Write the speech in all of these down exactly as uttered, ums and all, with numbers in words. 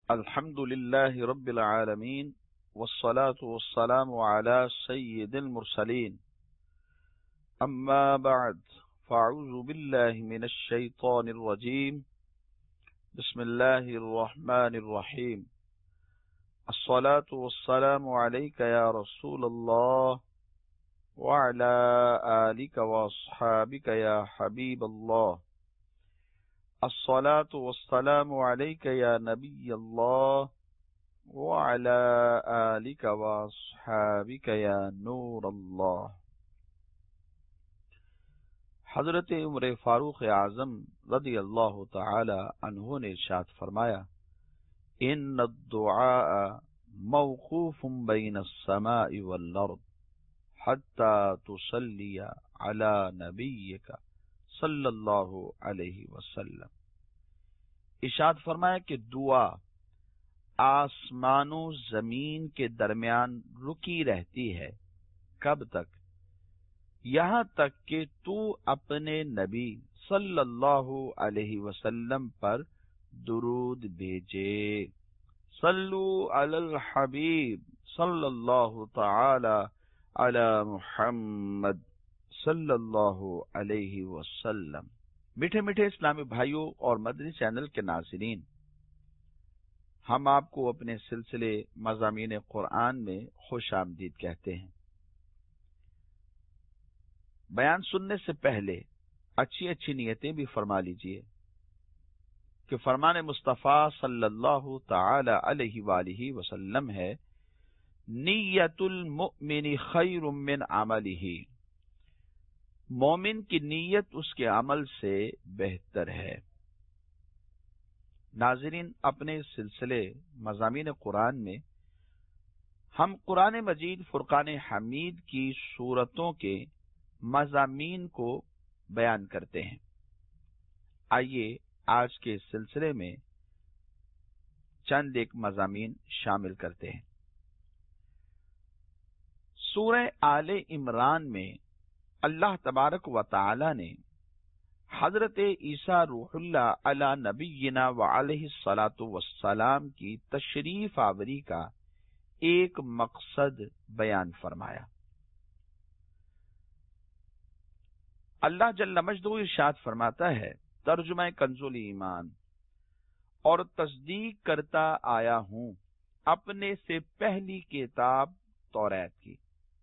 الحمد لله رب العالمين والصلاة والسلام على سيد المرسلين أما بعد فأعوذ بالله من الشيطان الرجيم بسم الله الرحمن الرحيم الصلاة والسلام عليك يا رسول الله وعلى آلك وأصحابك يا حبيب الله الصلاة والسلام عليك يا نبي الله وعلى آلك وأصحابك يا نور الله. حضرت عمر فاروق اعظم رضی اللہ تعالی عنہ نے ارشاد فرمایا: ان الدعاء موقوف بین السماء والارض حتى تصلی علی نبیک صلی اللہ علیہ وسلم. ارشاد فرمایا کہ دعا آسمان و زمین کے درمیان رکی رہتی ہے. کب تک؟ یہاں تک کہ تو اپنے نبی صلی اللہ علیہ وسلم پر درود بھیجے. صلو علی الحبیب صلی اللہ تعالی علی محمد صلی اللہ علیہ وسلم. میٹھے میٹھے اسلامی بھائیوں اور مدنی چینل کے ناظرین، ہم آپ کو اپنے سلسلے مضامین قرآن میں خوش آمدید کہتے ہیں. بیان سننے سے پہلے اچھی اچھی نیتیں بھی فرما لیجئے کہ فرمان مصطفیٰ صلی اللہ تعالی علیہ وآلہ وسلم ہے: نیت المؤمن خیر من عملہ. مومن کی نیت اس کے عمل سے بہتر ہے. ناظرین، اپنے سلسلے مضامین قرآن میں ہم قرآن مجید فرقان حمید کی سورتوں کے مضامین کو بیان کرتے ہیں. آئیے آج کے سلسلے میں چند ایک مضامین شامل کرتے ہیں. سورہ آل عمران میں اللہ تبارک و تعالی نے حضرت عیسیٰ روح اللہ علی نبینا وعلیہ الصلاۃ والسلام کی تشریف آوری کا ایک مقصد بیان فرمایا. اللہ جل مجدہ ارشاد فرماتا ہے، ترجمہ کنز ایمان: اور تصدیق کرتا آیا ہوں اپنے سے پہلی کتاب توریت کی،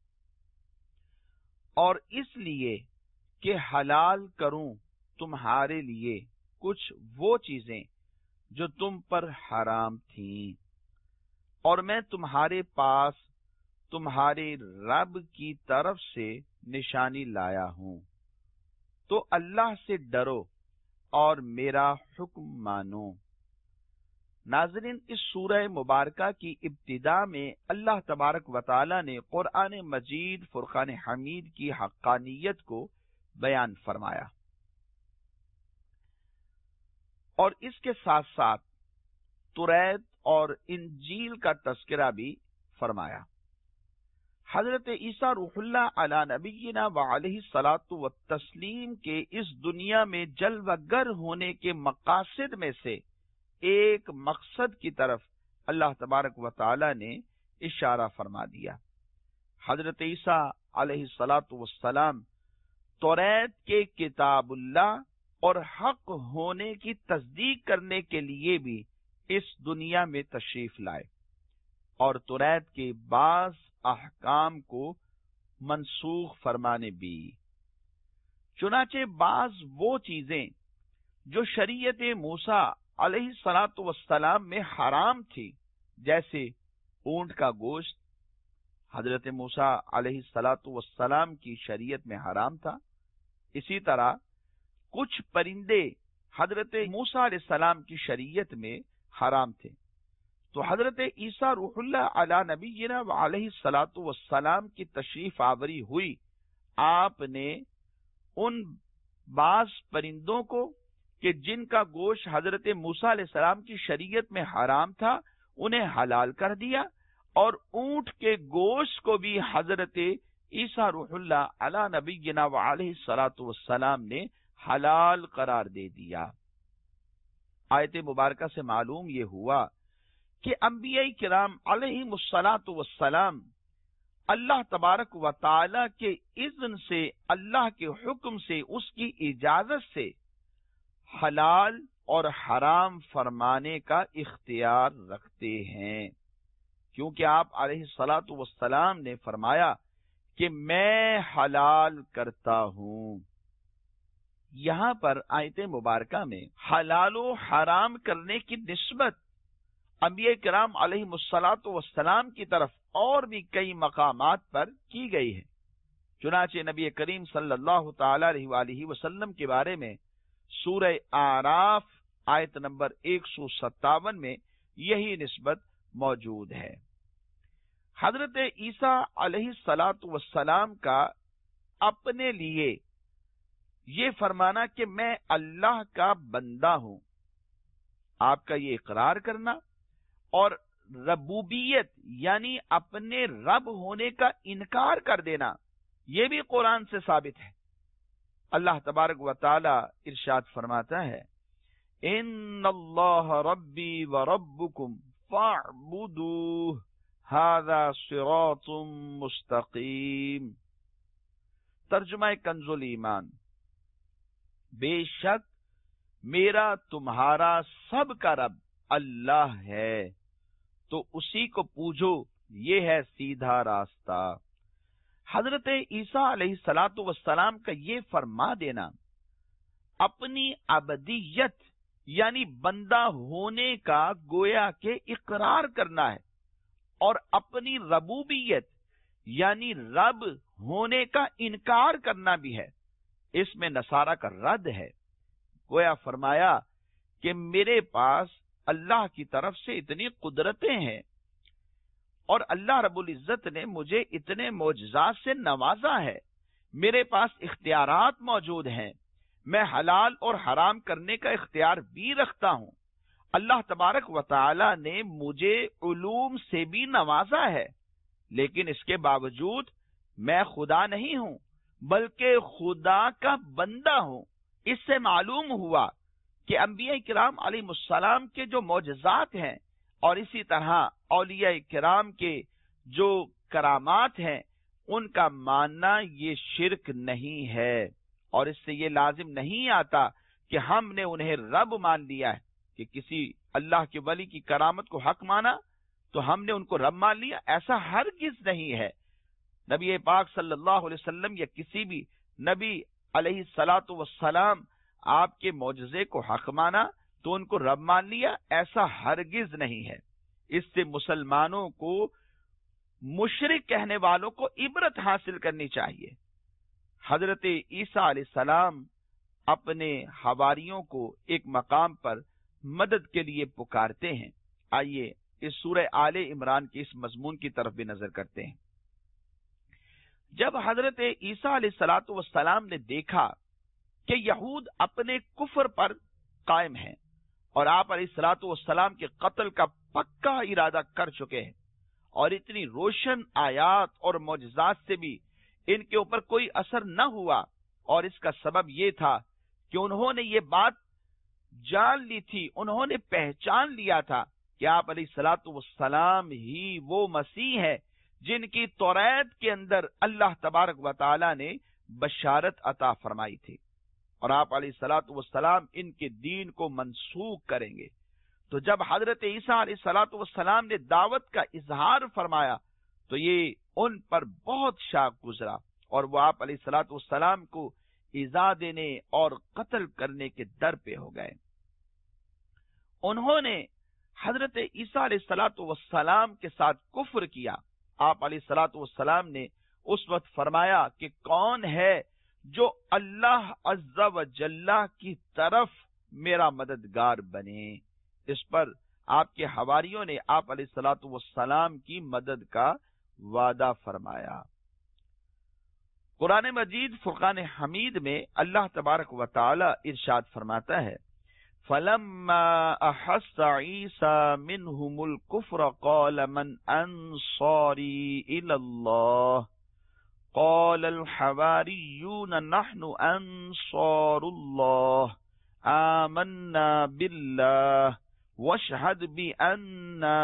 اور اس لیے کہ حلال کروں تمہارے لیے کچھ وہ چیزیں جو تم پر حرام تھیں، اور میں تمہارے پاس تمہارے رب کی طرف سے نشانی لایا ہوں، تو اللہ سے ڈرو اور میرا حکم مانو. ناظرین، اس سورہ مبارکہ کی ابتدا میں اللہ تبارک و تعالی نے قرآن مجید فرقان حمید کی حقانیت کو بیان فرمایا، اور اس کے ساتھ ساتھ توریت اور انجیل کا تذکرہ بھی فرمایا. حضرت عیسیٰ روح اللہ علی نبینا وعلیہ الصلاۃ والتسلیم کے اس دنیا میں جلوہ گر ہونے کے مقاصد میں سے ایک مقصد کی طرف اللہ تبارک و تعالی نے اشارہ فرما دیا. حضرت عیسیٰ علیہ الصلاۃ والسلام توریت کے کتاب اللہ اور حق ہونے کی تصدیق کرنے کے لیے بھی اس دنیا میں تشریف لائے، اور توریت کے بعض احکام کو منسوخ فرمانے بھی. چنانچہ بعض وہ چیزیں جو شریعت موسیٰ علیہ الصلاۃ والسلام میں حرام تھی، جیسے اونٹ کا گوشت، حضرت موسیٰ علیہ الصلاۃ والسلام کی شریعت میں حرام تھا. اسی طرح کچھ پرندے حضرت موسیٰ علیہ السلام کی شریعت میں حرام تھے. تو حضرت عیسیٰ روح اللہ علی نبینا وعلیہ الصلاۃ والسلام کی تشریف آوری ہوئی. آپ نے ان بعض پرندوں کو کہ جن کا گوشت حضرت موسیٰ علیہ السلام کی شریعت میں حرام تھا انہیں حلال کر دیا، اور اونٹ کے گوشت کو بھی حضرت عیسیٰ روح اللہ علی نبینا وعلیہ الصلاۃ والسلام نے حلال قرار دے دیا. آیت مبارکہ سے معلوم یہ ہوا کہ انبیاء کرام علیہم الصلاۃ والسلام اللہ تبارک و تعالی کے اذن سے، اللہ کے حکم سے، اس کی اجازت سے حلال اور حرام فرمانے کا اختیار رکھتے ہیں، کیونکہ آپ علیہ الصلاۃ والسلام نے فرمایا کہ میں حلال کرتا ہوں۔ یہاں پر آیت مبارکہ میں حلال و حرام کرنے کی نسبت انبیاء کرام علیہ الصلاۃ والسلام کی طرف اور بھی کئی مقامات پر کی گئی ہے۔ چنانچہ نبی کریم صلی اللہ تعالی علیہ وآلہ وسلم کے بارے میں سورہ اعراف آیت نمبر ایک سو ستاون میں یہی نسبت موجود ہے۔ حضرت عیسیٰ علیہ الصلاۃ والسلام کا اپنے لیے یہ فرمانا کہ میں اللہ کا بندہ ہوں، آپ کا یہ اقرار کرنا اور ربوبیت یعنی اپنے رب ہونے کا انکار کر دینا، یہ بھی قرآن سے ثابت ہے۔ اللہ تبارک و تعالی ارشاد فرماتا ہے، ان اللہ ربی و ربکم فاعبدوہ ھذا صراط مستقیم۔ ترجمہ کنز الایمان، بے شک میرا تمہارا سب کا رب اللہ ہے، تو اسی کو پوجو، یہ ہے سیدھا راستہ۔ حضرت عیسیٰ علیہ الصلاۃ والسلام کا یہ فرما دینا اپنی عبدیت یعنی بندہ ہونے کا گویا کہ اقرار کرنا ہے، اور اپنی ربوبیت یعنی رب ہونے کا انکار کرنا بھی ہے۔ اس میں نصارہ کا رد ہے۔ گویا فرمایا کہ میرے پاس اللہ کی طرف سے اتنی قدرتیں ہیں اور اللہ رب العزت نے مجھے اتنے معجزات سے نوازا ہے، میرے پاس اختیارات موجود ہیں، میں حلال اور حرام کرنے کا اختیار بھی رکھتا ہوں۔ اللہ تبارک و تعالی نے مجھے علوم سے بھی نوازا ہے، لیکن اس کے باوجود میں خدا نہیں ہوں بلکہ خدا کا بندہ ہوں۔ اس سے معلوم ہوا کہ انبیاء کرام علیہ السلام کے جو معجزات ہیں اور اسی طرح اولیاء کرام کے جو کرامات ہیں ان کا ماننا یہ شرک نہیں ہے، اور اس سے یہ لازم نہیں آتا کہ ہم نے انہیں رب مان لیا ہے کہ کسی اللہ کے ولی کی کرامت کو حق مانا تو ہم نے ان کو رب مان لیا، ایسا ہرگز نہیں ہے۔ نبی پاک صلی اللہ علیہ وسلم یا کسی بھی نبی علیہ الصلاۃ والسلام آپ کے معجزے کو حق مانا تو ان کو رب مان لیا، ایسا ہرگز نہیں ہے۔ اس سے مسلمانوں کو مشرک کہنے والوں کو عبرت حاصل کرنی چاہیے۔ حضرت عیسیٰ علیہ السلام اپنے حواریوں کو ایک مقام پر مدد کے لیے پکارتے ہیں۔ آئیے اس سورہ آل عمران کے اس مضمون کی طرف بھی نظر کرتے ہیں۔ جب حضرت عیسیٰ علیہ الصلاۃ والسلام نے دیکھا کہ یہود اپنے کفر پر قائم ہیں اور آپ علیہ الصلاۃ والسلام کے قتل کا پکا ارادہ کر چکے ہیں، اور اتنی روشن آیات اور معجزات سے بھی ان کے اوپر کوئی اثر نہ ہوا، اور اس کا سبب یہ تھا کہ انہوں نے یہ بات جان لی تھی، انہوں نے پہچان لیا تھا کہ آپ علیہ الصلاۃ والسلام ہی وہ مسیح ہے جن کی توریت کے اندر اللہ تبارک و تعالی نے بشارت عطا فرمائی تھی، اور آپ علیہ الصلاۃ والسلام ان کے دین کو منسوخ کریں گے۔ تو جب حضرت عیسیٰ علیہ الصلاۃ والسلام نے دعوت کا اظہار فرمایا تو یہ ان پر بہت شاق گزرا، اور وہ آپ علیہ الصلاۃ والسلام کو ایذا دینے اور قتل کرنے کے در پہ ہو گئے۔ انہوں نے حضرت عیسیٰ علیہ الصلاۃ والسلام کے ساتھ کفر کیا۔ آپ علیہ الصلاۃ والسلام نے اس وقت فرمایا کہ کون ہے جو اللہ عز و جل کی طرف میرا مددگار بنے۔ اس پر آپ کے حواریوں نے آپ علیہ الصلاۃ والسلام کی مدد کا وعدہ فرمایا۔ قرآن مجید فرقان حمید میں اللہ تبارک و تعالی ارشاد فرماتا ہے، فَلَمَّا أَحَسَّ عِيسَى مِنْهُمُ الْكُفْرَ قَالَ مَنْ أَنصَارِي إِلَى اللَّهِ قَالَ الْحَوَارِيُّونَ نَحْنُ أَنصَارُ اللَّهِ آمَنَّا بِاللَّهِ واشهد بأننا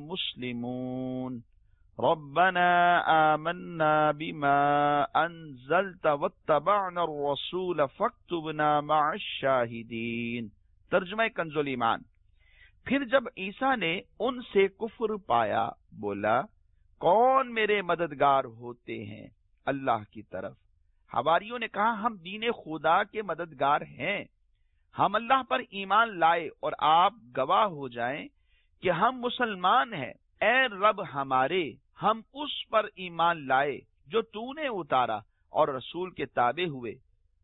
مسلمون ربنا آمنا بما انزلت واتبعنا الرسول فاكتبنا مع الشاہدین۔ ترجمہ کنز الایمان۔ پھر جب عیسیٰ نے ان سے کفر پایا بولا کون میرے مددگار ہوتے ہیں اللہ کی طرف۔ حواریوں نے کہا ہم دین خدا کے مددگار ہیں، ہم اللہ پر ایمان لائے اور آپ گواہ ہو جائیں کہ ہم مسلمان ہیں۔ اے رب ہمارے، ہم اس پر ایمان لائے جو تو نے اتارا اور رسول کے تابع ہوئے،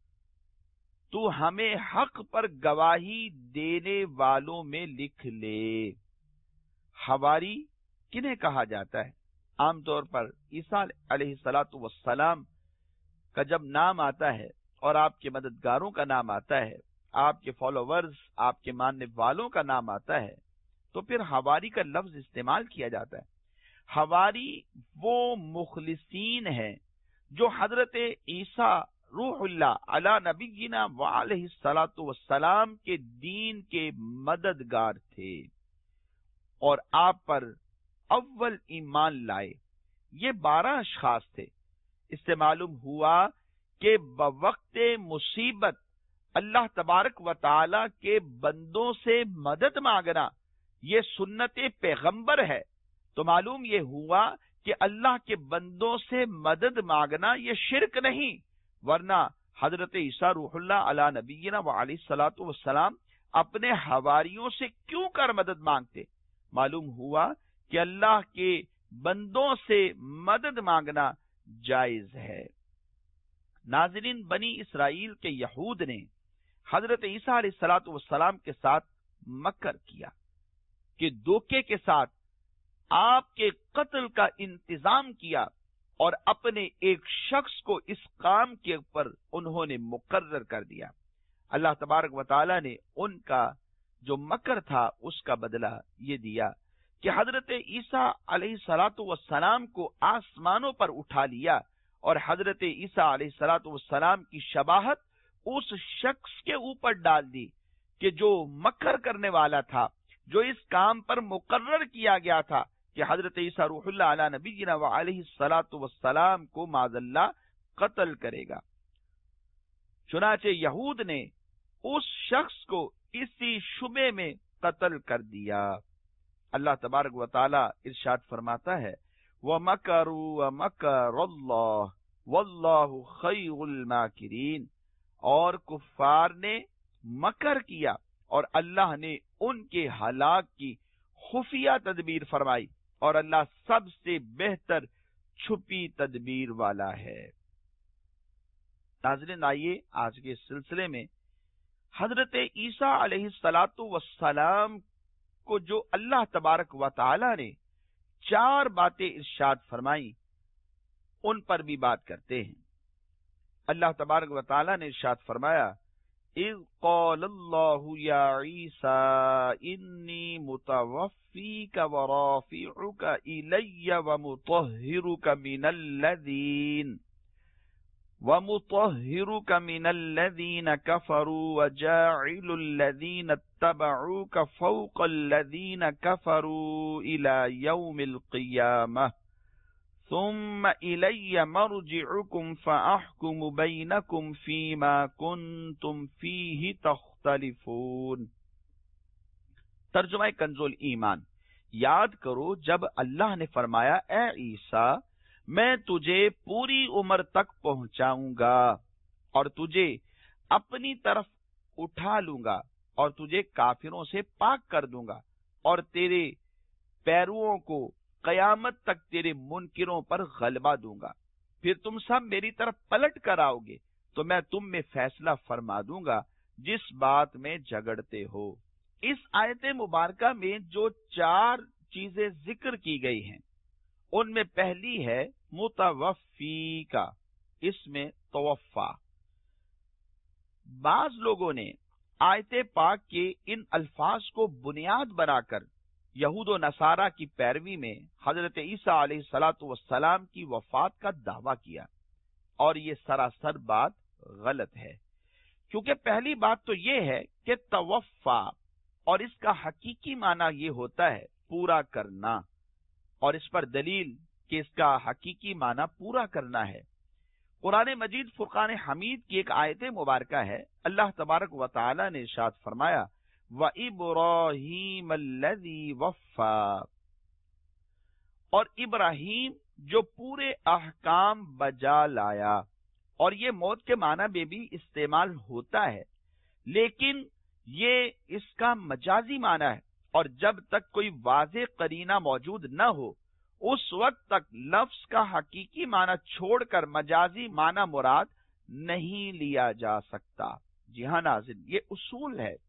تو ہمیں حق پر گواہی دینے والوں میں لکھ لے۔ حواری کنہیں کہا جاتا ہے؟ عام طور پر عیسیٰ علیہ الصلاۃ والسلام کا جب نام آتا ہے اور آپ کے مددگاروں کا نام آتا ہے، آپ کے فالوورز، آپ کے ماننے والوں کا نام آتا ہے، تو پھر حواری کا لفظ استعمال کیا جاتا ہے۔ حواری وہ مخلصین ہیں جو حضرت عیسیٰ روح اللہ علی نبینا وعلیہ الصلاۃ والسلام کے دین کے مددگار تھے اور آپ پر اول ایمان لائے۔ یہ بارہ اشخاص تھے۔ اس سے معلوم ہوا کہ بوقت مصیبت اللہ تبارک و تعالی کے بندوں سے مدد مانگنا یہ سنت پیغمبر ہے، تو معلوم یہ ہوا کہ اللہ کے بندوں سے مدد مانگنا یہ شرک نہیں، ورنہ حضرت عیسیٰ روح اللہ علی نبینا وعلیہ الصلاۃ والسلام اپنے حواریوں سے کیوں کر مدد مانگتے؟ معلوم ہوا کہ اللہ کے بندوں سے مدد مانگنا جائز ہے۔ ناظرین، بنی اسرائیل کے یہود نے حضرت عیسیٰ علیہ الصلاۃ والسلام کے ساتھ مکر کیا کہ دھوکے کے ساتھ آپ کے قتل کا انتظام کیا اور اپنے ایک شخص کو اس کام کے اوپر انہوں نے مقرر کر دیا۔ اللہ تبارک و تعالی نے ان کا جو مکر تھا اس کا بدلہ یہ دیا کہ حضرت عیسیٰ علیہ الصلاۃ والسلام کو آسمانوں پر اٹھا لیا اور حضرت عیسیٰ علیہ الصلاۃ والسلام کی شباہت اس شخص کے اوپر ڈال دی کہ جو مکر کرنے والا تھا، جو اس کام پر مقرر کیا گیا تھا کہ حضرت عیسیٰ روح اللہ علی نبینا وعلیہ الصلاۃ والسلام کو معاذ اللہ قتل کرے گا۔ چنانچہ یہود نے اس شخص کو اسی شبے میں قتل کر دیا۔ اللہ تبارک و تعالی ارشاد فرماتا ہے وَمَكَرُوا وَمَكَرَ اللَّهُ وَاللَّهُ خَيْرُ الْمَاكِرِينَ، اور کفار نے مکر کیا اور اللہ نے ان کے ہلاک کی خفیہ تدبیر فرمائی، اور اللہ سب سے بہتر چھپی تدبیر والا ہے۔ ناظرین، آئیے آج کے سلسلے میں حضرت عیسیٰ علیہ الصلاۃ والسلام کو جو اللہ تبارک و تعالی نے چار باتیں ارشاد فرمائی ان پر بھی بات کرتے ہیں۔ اللہ تبارک و تعالی نے ارشاد فرمایا اذ قال اللہ یا عیسیٰ انی متوفیک ورافعک الی ومطہرک من الذین ومطہرک من الذین کفروا وجاعل الذین اتبعوک فوق الذین کفروا الی یوم القیامہ ثم الی مرجعکم فاحکم بینکم فیما کنتم فیہ تختلفون۔ ترجمہ کنز الایمان۔ یاد کرو جب اللہ نے فرمایا اے عیسیٰ میں تجھے پوری عمر تک پہنچاؤں گا اور تجھے اپنی طرف اٹھا لوں گا اور تجھے کافروں سے پاک کر دوں گا اور تیرے پیرووں کو قیامت تک تیرے منکروں پر غلبہ دوں گا، پھر تم سب میری طرف پلٹ کر آؤ گے تو میں تم میں فیصلہ فرما دوں گا جس بات میں جھگڑتے ہو۔ اس آیت مبارکہ میں جو چار چیزیں ذکر کی گئی ہیں ان میں پہلی ہے متوفی کا، اس میں توفا۔ بعض لوگوں نے آیت پاک کے ان الفاظ کو بنیاد بنا کر یہود و نصارہ کی پیروی میں حضرت عیسیٰ علیہ الصلاۃ والسلام کی وفات کا دعویٰ کیا، اور یہ سراسر بات غلط ہے، کیونکہ پہلی بات تو یہ ہے کہ توفا اور اس کا حقیقی معنی یہ ہوتا ہے پورا کرنا، اور اس پر دلیل کہ اس کا حقیقی معنی پورا کرنا ہے قرآن مجید فرقان حمید کی ایک آیت مبارکہ ہے۔ اللہ تبارک و تعالی نے ارشاد فرمایا وَإِبْرَاهِيمَ الَّذِي وَفَّى، اور ابراہیم جو پورے احکام بجا لایا، اور یہ موت کے معنی میں بھی استعمال ہوتا ہے، لیکن یہ اس کا مجازی معنی ہے، اور جب تک کوئی واضح قرینہ موجود نہ ہو اس وقت تک لفظ کا حقیقی معنی چھوڑ کر مجازی معنی مراد نہیں لیا جا سکتا۔ جی ہاں ناظرین، یہ اصول ہے۔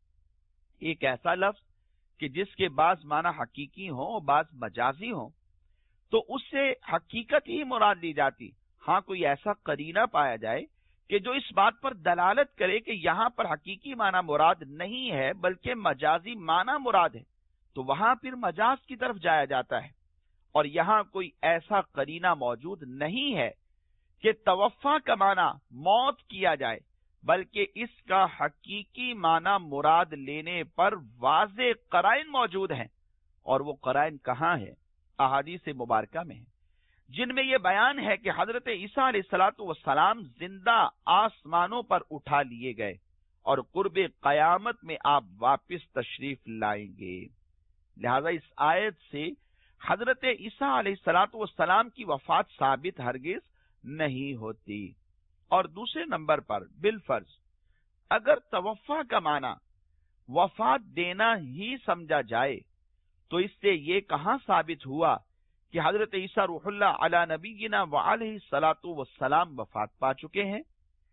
ایک ایسا لفظ کہ جس کے بعض معنی حقیقی ہوں اور بعض مجازی ہوں تو اس سے حقیقت ہی مراد لی جاتی۔ ہاں کوئی ایسا قرینہ پایا جائے کہ جو اس بات پر دلالت کرے کہ یہاں پر حقیقی معنی مراد نہیں ہے بلکہ مجازی معنی مراد ہے، تو وہاں پھر مجاز کی طرف جایا جاتا ہے۔ اور یہاں کوئی ایسا قرینہ موجود نہیں ہے کہ توفا کا معنی موت کیا جائے، بلکہ اس کا حقیقی معنی مراد لینے پر واضح قرائن موجود ہیں، اور وہ قرائن کہاں ہیں؟ احادیث مبارکہ میں ہیں، جن میں یہ بیان ہے کہ حضرت عیسیٰ علیہ الصلوۃ والسلام زندہ آسمانوں پر اٹھا لیے گئے اور قرب قیامت میں آپ واپس تشریف لائیں گے۔ لہذا اس آیت سے حضرت عیسیٰ علیہ الصلوۃ والسلام کی وفات ثابت ہرگز نہیں ہوتی۔ اور دوسرے نمبر پر بالفرض اگر توفا کا معنی وفات دینا ہی سمجھا جائے تو اس سے یہ کہاں ثابت ہوا کہ حضرت عیسیٰ روح اللہ علی نبینا وعلیہ الصلوۃ والسلام وفات پا چکے ہیں؟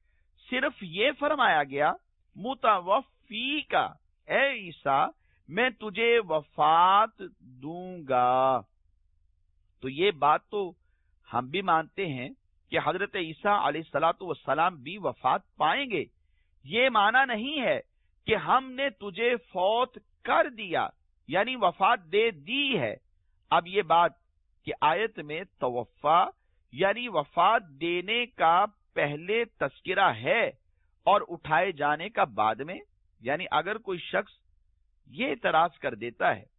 صرف یہ فرمایا گیا متوفی کا، اے عیسیٰ میں تجھے وفات دوں گا۔ تو یہ بات تو ہم بھی مانتے ہیں کہ حضرت عیسیٰ علیہ الصلوۃ والسلام بھی وفات پائیں گے۔ یہ معنی نہیں ہے کہ ہم نے تجھے فوت کر دیا، یعنی وفات دے دی ہے۔ اب یہ بات کہ آیت میں توفا یعنی وفات دینے کا پہلے تذکرہ ہے اور اٹھائے جانے کا بعد میں، یعنی اگر کوئی شخص یہ اعتراض کر دیتا ہے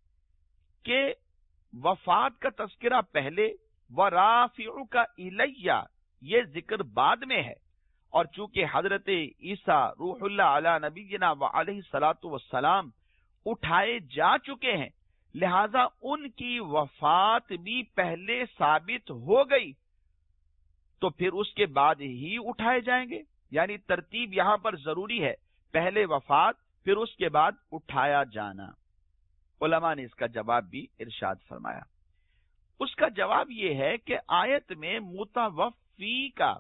کہ وفات کا تذکرہ پہلے وَرَافِعُكَ إِلَيَّ یہ ذکر بعد میں ہے، اور چونکہ حضرت عیسیٰ روح اللہ علی نبینا وعلیہ الصلوۃ والسلام اٹھائے جا چکے ہیں، لہذا ان کی وفات بھی پہلے ثابت ہو گئی، تو پھر اس کے بعد ہی اٹھائے جائیں گے۔ یعنی ترتیب یہاں پر ضروری ہے، پہلے وفات پھر اس کے بعد اٹھایا جانا۔ علماء نے اس کا جواب بھی ارشاد فرمایا۔ اس کا جواب یہ ہے کہ آیت میں متوفی کا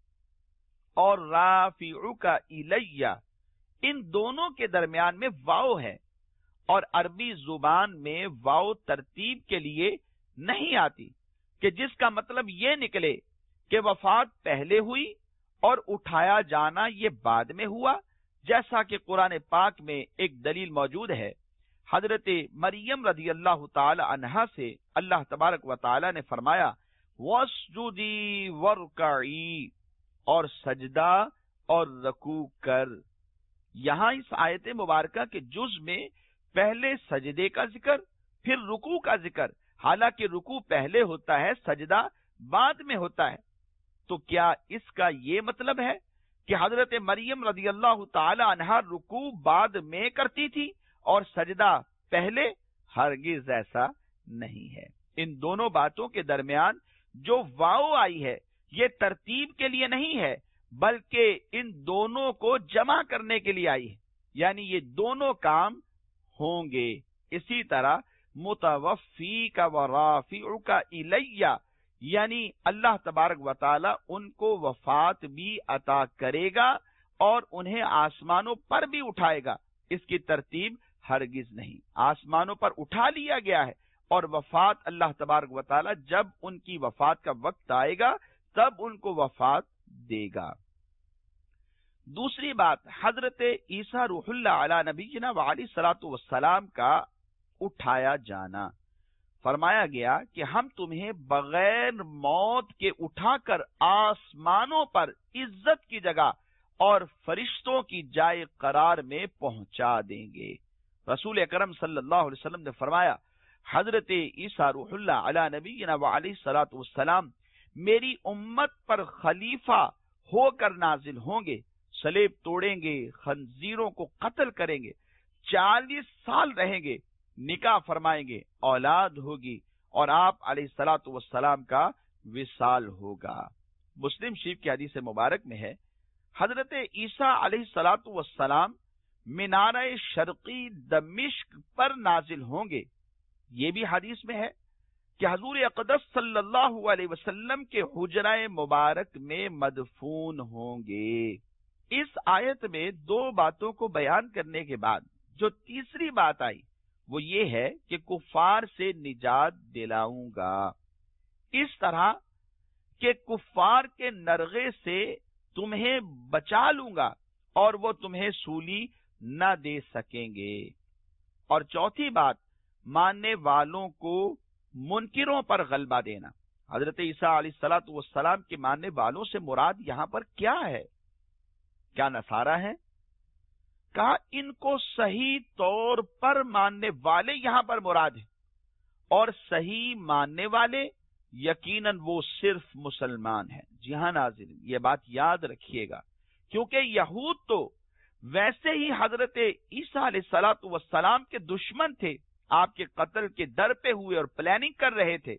اور رافعو کا الیہ ان دونوں کے درمیان میں واو ہے، اور عربی زبان میں واو ترتیب کے لیے نہیں آتی کہ جس کا مطلب یہ نکلے کہ وفات پہلے ہوئی اور اٹھایا جانا یہ بعد میں ہوا، جیسا کہ قرآن پاک میں ایک دلیل موجود ہے۔ حضرت مریم رضی اللہ تعالی عنہا سے اللہ تبارک و تعالی نے فرمایا وَاسْجُدِي وَارْكَعِي، اور سجدہ اور رکوع کر۔ یہاں اس آیت مبارکہ کے جز میں پہلے سجدے کا ذکر پھر رکوع کا ذکر، حالانکہ رکوع پہلے ہوتا ہے سجدہ بعد میں ہوتا ہے۔ تو کیا اس کا یہ مطلب ہے کہ حضرت مریم رضی اللہ تعالی عنہا رکوع بعد میں کرتی تھی اور سجدہ پہلے؟ ہرگز ایسا نہیں ہے۔ ان دونوں باتوں کے درمیان جو واو آئی ہے یہ ترتیب کے لیے نہیں ہے، بلکہ ان دونوں کو جمع کرنے کے لیے آئی ہے، یعنی یہ دونوں کام ہوں گے۔ اسی طرح متوفی کا ورافعو کا الیہ، یعنی اللہ تبارک و تعالی ان کو وفات بھی عطا کرے گا اور انہیں آسمانوں پر بھی اٹھائے گا۔ اس کی ترتیب ہرگز نہیں، آسمانوں پر اٹھا لیا گیا ہے، اور وفات اللہ تبارک و تعالی جب ان کی وفات کا وقت آئے گا تب ان کو وفات دے گا۔ دوسری بات، حضرت عیسیٰ روح اللہ علی نبینا وعلیہ الصلوۃ والسلام کا اٹھایا جانا۔ فرمایا گیا کہ ہم تمہیں بغیر موت کے اٹھا کر آسمانوں پر عزت کی جگہ اور فرشتوں کی جائے قرار میں پہنچا دیں گے۔ رسول اکرم صلی اللہ علیہ وسلم نے فرمایا، حضرت عیسیٰ روح اللہ علی نبینا و علیہ الصلوۃ والسلام میری امت پر خلیفہ ہو کر نازل ہوں گے، صلیب توڑیں گے، خنزیروں کو قتل کریں گے، چالیس سال رہیں گے، نکاح فرمائیں گے، اولاد ہوگی، اور آپ علیہ الصلوۃ والسلام کا وصال ہوگا۔ مسلم شریف کی حدیث مبارک میں ہے، حضرت عیسیٰ علیہ الصلوۃ والسلام مینارہ شرقی دمشق پر نازل ہوں گے۔ یہ بھی حدیث میں ہے کہ حضور اقدس صلی اللہ علیہ وسلم کے حجرہ مبارک میں مدفون ہوں گے۔ اس آیت میں دو باتوں کو بیان کرنے کے بعد جو تیسری بات آئی وہ یہ ہے کہ کفار سے نجات دلاؤں گا، اس طرح کہ کفار کے نرغے سے تمہیں بچا لوں گا اور وہ تمہیں سولی نہ دے سکیں گے۔ اور چوتھی بات، ماننے والوں کو منکروں پر غلبہ دینا۔ حضرت عیسیٰ علیہ الصلوۃ والسلام کے ماننے والوں سے مراد یہاں پر کیا ہے؟ کیا نصارہ ہیں؟ کہا ان کو صحیح طور پر ماننے والے یہاں پر مراد ہیں، اور صحیح ماننے والے یقیناً وہ صرف مسلمان ہیں۔ جی ہاں ناظرین، یہ بات یاد رکھیے گا، کیونکہ یہود تو ویسے ہی حضرت عیسیٰ علیہ الصلوۃ والسلام کے دشمن تھے، آپ کے قتل کے در پہ ہوئے اور پلاننگ کر رہے تھے،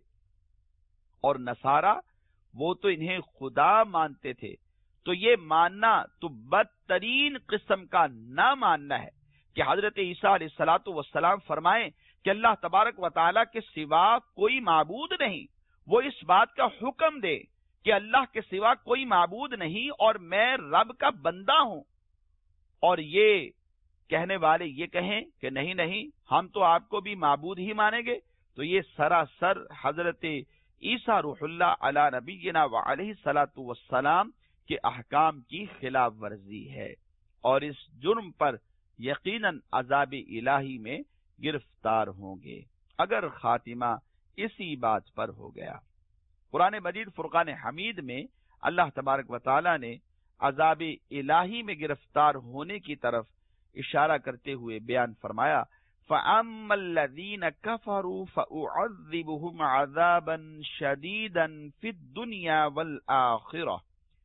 اور نصارہ وہ تو انہیں خدا مانتے تھے۔ تو یہ ماننا تو بدترین قسم کا نہ ماننا ہے کہ حضرت عیسیٰ علیہ الصلوۃ والسلام فرمائیں کہ اللہ تبارک و تعالیٰ کے سوا کوئی معبود نہیں، وہ اس بات کا حکم دے کہ اللہ کے سوا کوئی معبود نہیں اور میں رب کا بندہ ہوں، اور یہ کہنے والے یہ کہیں کہ نہیں نہیں ہم تو آپ کو بھی معبود ہی مانیں گے، تو یہ سراسر حضرت عیسیٰ روح اللہ علی نبینا و علیہ الصلوۃ والسلام کے احکام کی خلاف ورزی ہے، اور اس جرم پر یقیناً عذاب الہی میں گرفتار ہوں گے اگر خاتمہ اسی بات پر ہو گیا۔ قرآن مجید فرقان حمید میں اللہ تبارک و تعالی نے عذاب الہی میں گرفتار ہونے کی طرف اشارہ کرتے ہوئے بیان فرمایا، فَأَمَّا الَّذِينَ كَفَرُوا فَأُعَذِّبُهُمْ عَذَابًا شَدِيدًا فِي الدُّنْيَا وَالْآخِرَةِ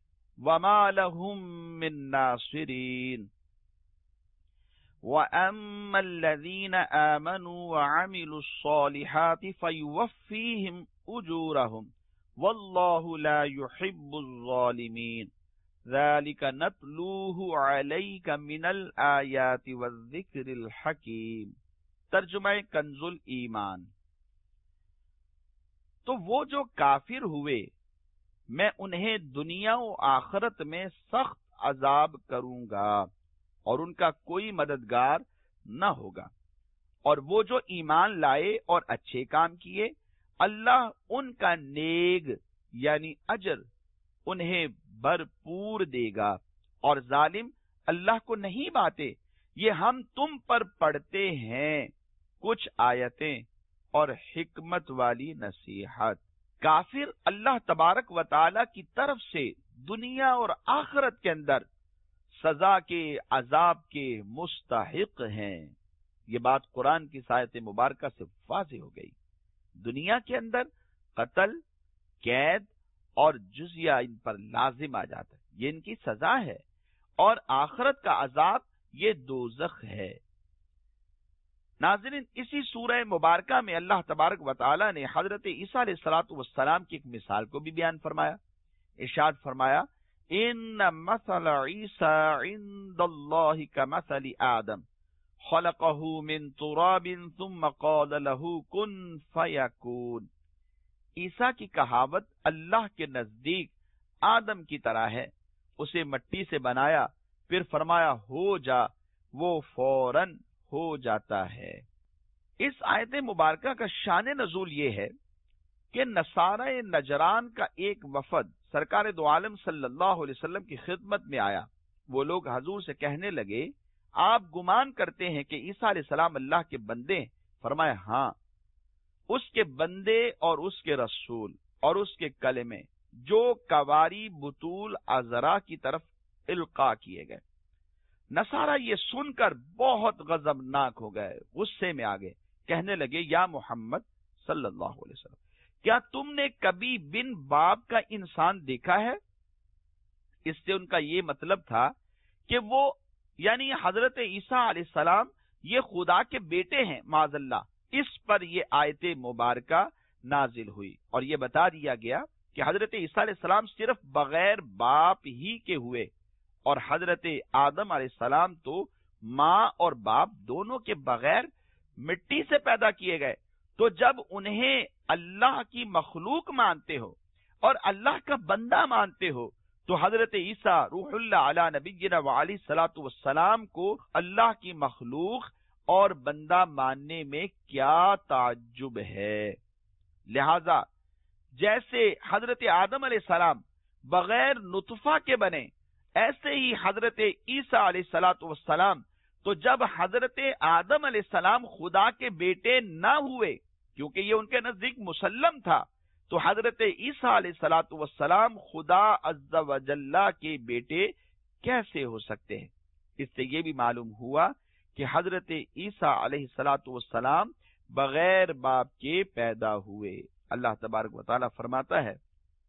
وَمَا لَهُم مِّن نَّاصِرِينَ وَأَمَّا الَّذِينَ آمَنُوا وَعَمِلُوا الصَّالِحَاتِ فَيُوَفِّيهِمْ أُجُورَهُمْ وَاللَّهُ لَا يُحِبُّ الظَّالِمِينَ ذَلِكَ نَتْلُوهُ عَلَيْكَ مِنَ الْآيَاتِ وَالذِّكْرِ الْحَكِيمِ۔ ترجمہ کنز الایمان۔ تو وہ جو کافر ہوئے میں انہیں دنیا و آخرت میں سخت عذاب کروں گا اور ان کا کوئی مددگار نہ ہوگا، اور وہ جو ایمان لائے اور اچھے کام کیے اللہ ان کا نیک یعنی اجر انہیں بھرپور دے گا، اور ظالم اللہ کو نہیں باتے۔ یہ ہم تم پر پڑھتے ہیں کچھ آیتیں اور حکمت والی نصیحت۔ کافر اللہ تبارک و تعالی کی طرف سے دنیا اور آخرت کے اندر سزا کے عذاب کے مستحق ہیں۔ یہ بات قرآن کی آیت مبارکہ سے واضح ہو گئی۔ دنیا کے اندر قتل، قید اور جزیہ ان پر لازم آ جاتا ہے، یہ ان کی سزا ہے، اور آخرت کا عذاب یہ دوزخ ہے۔ ناظرین، اسی سورہ مبارکہ میں اللہ تبارک و تعالی نے حضرت عیسیٰ علیہ الصلوۃ والسلام کی ایک مثال کو بھی بیان فرمایا۔ ارشاد فرمایا، ان مثل عیسیٰ عند اللہ کمثل آدم خلقہ من تراب ثم قال له کن فیکون۔ عیسیٰ کی کہاوت اللہ کے نزدیک آدم کی طرح ہے، اسے مٹی سے بنایا پھر فرمایا ہو جا، وہ فوراً ہو جاتا ہے۔ اس آیت مبارکہ کا شان نزول یہ ہے کہ نصارہ نجران کا ایک وفد سرکار دو عالم صلی اللہ علیہ وسلم کی خدمت میں آیا۔ وہ لوگ حضور سے کہنے لگے، آپ گمان کرتے ہیں کہ عیسیٰ علیہ السلام اللہ کے بندے ہیں؟ فرمایا ہاں، اس کے بندے اور اس کے رسول اور اس کے کلمے جو کواری بطول عذرا کی طرف القا کیے گئے۔ نصارہ یہ سن کر بہت غضبناک ہو گئے، غصے میں آ گئے، کہنے لگے یا محمد صلی اللہ علیہ وسلم کیا تم نے کبھی بن باپ کا انسان دیکھا ہے؟ اس سے ان کا یہ مطلب تھا کہ وہ یعنی حضرت عیسیٰ علیہ السلام یہ خدا کے بیٹے ہیں معاذ اللہ۔ اس پر یہ آیت مبارکہ نازل ہوئی اور یہ بتا دیا گیا کہ حضرت عیسیٰ علیہ السلام صرف بغیر باپ ہی کے ہوئے، اور حضرت آدم علیہ السلام تو ماں اور باپ دونوں کے بغیر مٹی سے پیدا کیے گئے۔ تو جب انہیں اللہ کی مخلوق مانتے ہو اور اللہ کا بندہ مانتے ہو تو حضرت عیسیٰ روح اللہ علی نبینا وعلیہ الصلوۃ والسلام کو اللہ کی مخلوق اور بندہ ماننے میں کیا تعجب ہے؟ لہذا جیسے حضرت آدم علیہ السلام بغیر نطفہ کے بنے، ایسے ہی حضرت عیسیٰ علیہ الصلوۃ والسلام تو جب حضرت آدم علیہ السلام خدا کے بیٹے نہ ہوئے، کیونکہ یہ ان کے نزدیک مسلم تھا، تو حضرت عیسیٰ علیہ الصلوۃ والسلام خدا عز و جل کے بیٹے کیسے ہو سکتے ہیں؟ اس سے یہ بھی معلوم ہوا کہ حضرت عیسیٰ علیہ الصلوۃ والسلام بغیر باپ کے پیدا ہوئے۔ اللہ تبارک و تعالیٰ فرماتا ہے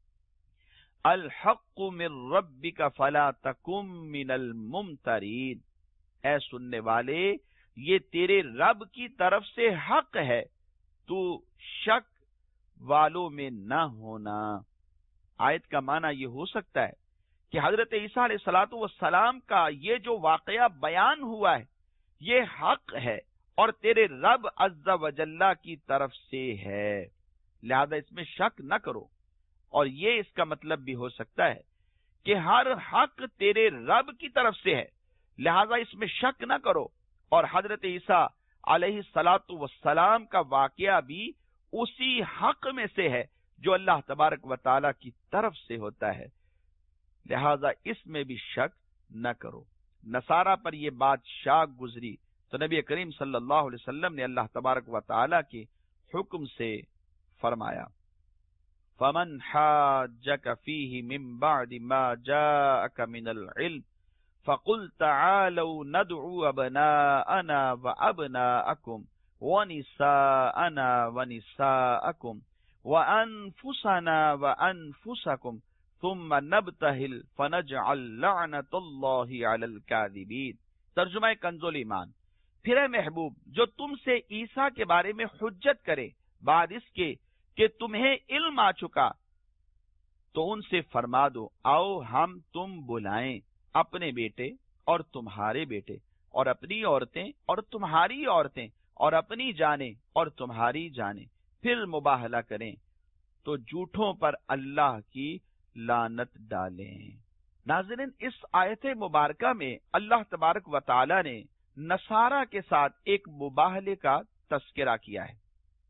الحق من ربک فلا تکن من الممترین، اے سننے والے یہ تیرے رب کی طرف سے حق ہے، تو شک والوں میں نہ ہونا۔ آیت کا معنی یہ ہو سکتا ہے کہ حضرت عیسیٰ علیہ الصلوۃ والسلام کا یہ جو واقعہ بیان ہوا ہے یہ حق ہے اور تیرے رب عز و جل کی طرف سے ہے، لہذا اس میں شک نہ کرو۔ اور یہ اس کا مطلب بھی ہو سکتا ہے کہ ہر حق تیرے رب کی طرف سے ہے، لہذا اس میں شک نہ کرو۔ اور حضرت عیسیٰ علیہ الصلوۃ والسلام کا واقعہ بھی اسی حق میں سے ہے جو اللہ تبارک و تعالی کی طرف سے ہوتا ہے، لہذا اس میں بھی شک نہ کرو۔ نصارہ پر یہ بات شاق گزری تو نبی کریم صلی اللہ علیہ وسلم نے اللہ تبارک و تعالی کے حکم سے فرمایا فَمَنْ حَاجَّكَ فِيهِ مِنْ بَعْدِ مَا جَاءَكَ مِنَ الْعِلْمِ فَقُلْ تَعَالَوْا نَدْعُوا أَبْنَاءَنَا وَأَبْنَاءَكُمْ وَنِسَاءَنَا وَنِسَاءَكُمْ وَأَنفُسَنَا وَأَنفُسَكُمْ ثُمَّ نَبْتَهِلْ فَنَجْعَلْ لَعْنَةَ اللَّهِ عَلَى الْكَاذِبِينَ۔ ترجمہ کنزُ ایمان، پھر اے محبوب جو تم سے عیسیٰ کے بارے میں حجت کرے بعد اس کے کہ تمہیں علم آ چکا تو ان سے فرما دو آؤ ہم تم بلائیں اپنے بیٹے اور تمہارے بیٹے اور اپنی عورتیں اور تمہاری عورتیں اور اپنی جانیں اور تمہاری جانیں، پھر مباہلہ کریں تو جھوٹوں پر اللہ کی لعنت ڈالیں۔ ناظرین، اس آیت مبارکہ میں اللہ تبارک و تعالی نے نصارہ کے ساتھ ایک مباہلے کا تذکرہ کیا ہے۔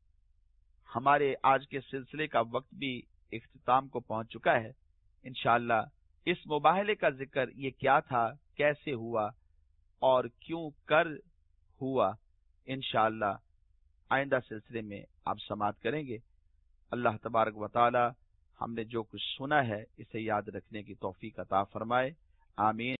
ہمارے آج کے سلسلے کا وقت بھی اختتام کو پہنچ چکا ہے۔ انشاءاللہ اس مباہلے کا ذکر یہ کیا تھا، کیسے ہوا اور کیوں کر ہوا، انشاءاللہ آئندہ سلسلے میں آپ سماعت کریں گے۔ اللہ تبارک و تعالی ہم نے جو کچھ سنا ہے اسے یاد رکھنے کی توفیق عطا فرمائے، آمین۔